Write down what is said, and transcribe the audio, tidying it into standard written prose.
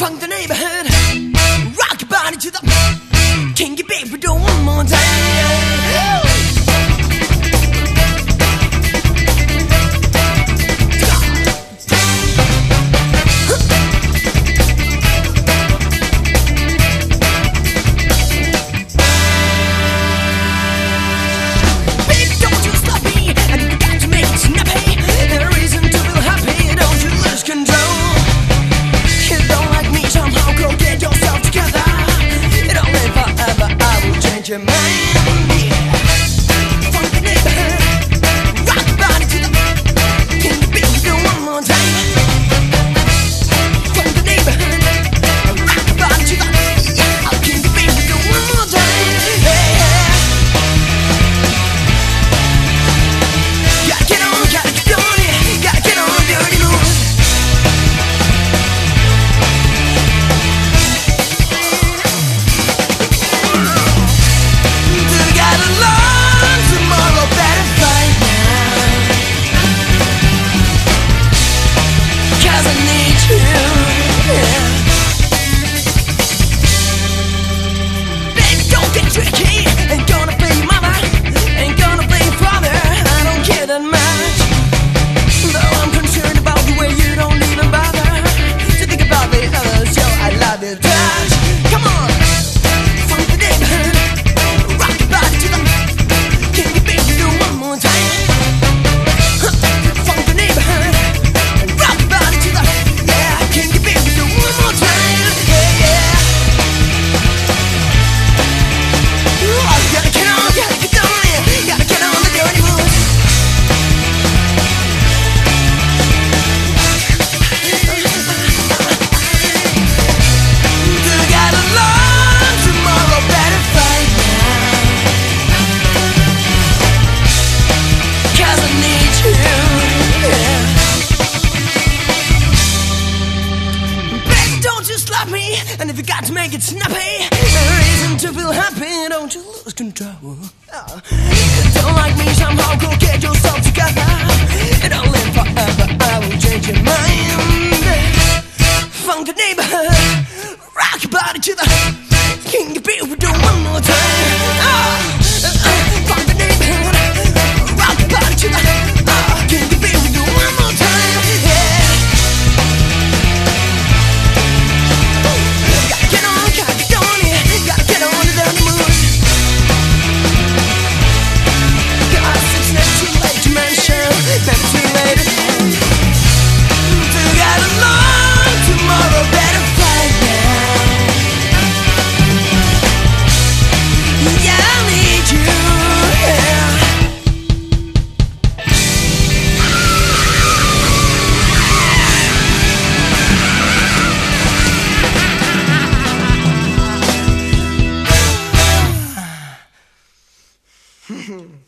Funk the neighborhood, rock your body to the kinky beat. We do one more time. Your mind, yeah. Funk the neighborhood, rock your body to the kinky beat. We do one more time. Funk the neighborhood, rock your body to the kinky beat. We do one more time, yeah. Gotta get on, yeah. Gotta get on, dirty moves. And if you got to make it snappy, a reason to feel happy, don't you lose control. Don't like me somehow, go get yourself together. It don't live forever, I will change your mind. Funk the neighborhood, rock your body to the kinky beat. We do one more time. Funk the neighborhood, rock your body to the kinky beat. We do one more time, yeah. Hmm.